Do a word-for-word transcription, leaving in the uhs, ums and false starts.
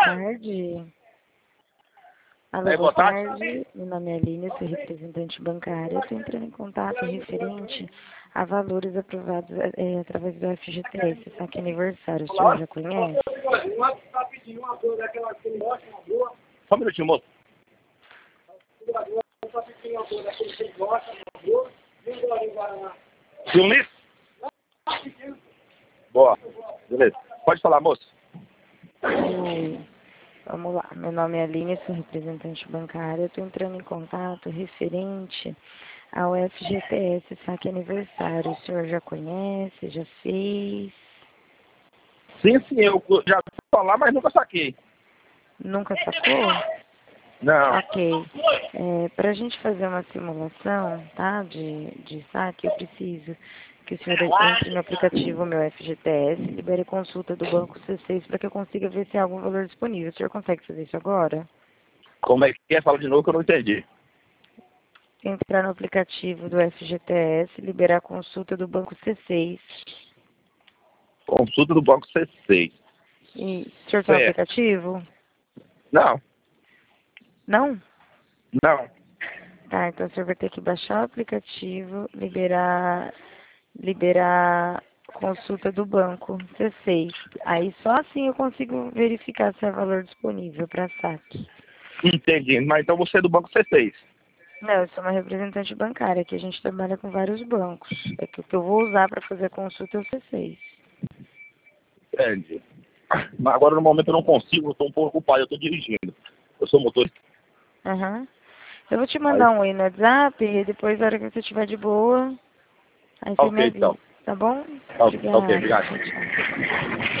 tarde. Alô, É, boa boa tarde. tarde. Meu nome é Aline, sou representante bancária. Estou entrando em contato referente a valores aprovados é, através do F G T S, saque aniversário. O senhor já conhece? Só um minutinho, moço. De um litro? Boa. Beleza. Pode falar, moço. Oi. Vamos lá. Meu nome é Aline, sou representante bancária. Estou entrando em contato referente ao F G T S, saque aniversário. O senhor já conhece? Já fez? Sim, sim, eu já fui falar, mas nunca saquei. Nunca sacou? Não. Ok. É, para a gente fazer uma simulação, tá, de, de saque, eu preciso que o senhor entre no aplicativo meu F G T S, libere consulta do banco C seis para que eu consiga ver se há algum valor disponível. O senhor consegue fazer isso agora? Como é que é? Fala de novo que eu não entendi. Entrar no aplicativo do F G T S, liberar a consulta do banco C seis. Consulta do banco C seis. E o senhor tem um Certo. aplicativo? Não, Não? não. Tá, então o senhor vai ter que baixar o aplicativo, liberar, liberar consulta do banco C seis. Aí só assim eu consigo verificar se há valor disponível para saque. Entendi. Mas então você é do banco C seis. Não, eu sou uma representante bancária, que a gente trabalha com vários bancos. É que o que eu vou usar para fazer a consulta é o C seis. Entendi. Mas agora no momento eu não consigo, eu estou um pouco ocupado, eu estou dirigindo. Eu sou motorista. Aham. Eu vou te Aí, mandar um oi no WhatsApp e depois, na hora que você estiver de boa, aí você me ok, avisa, então. tá bom? Ok, Obrigada. obrigado. Tchau, tchau.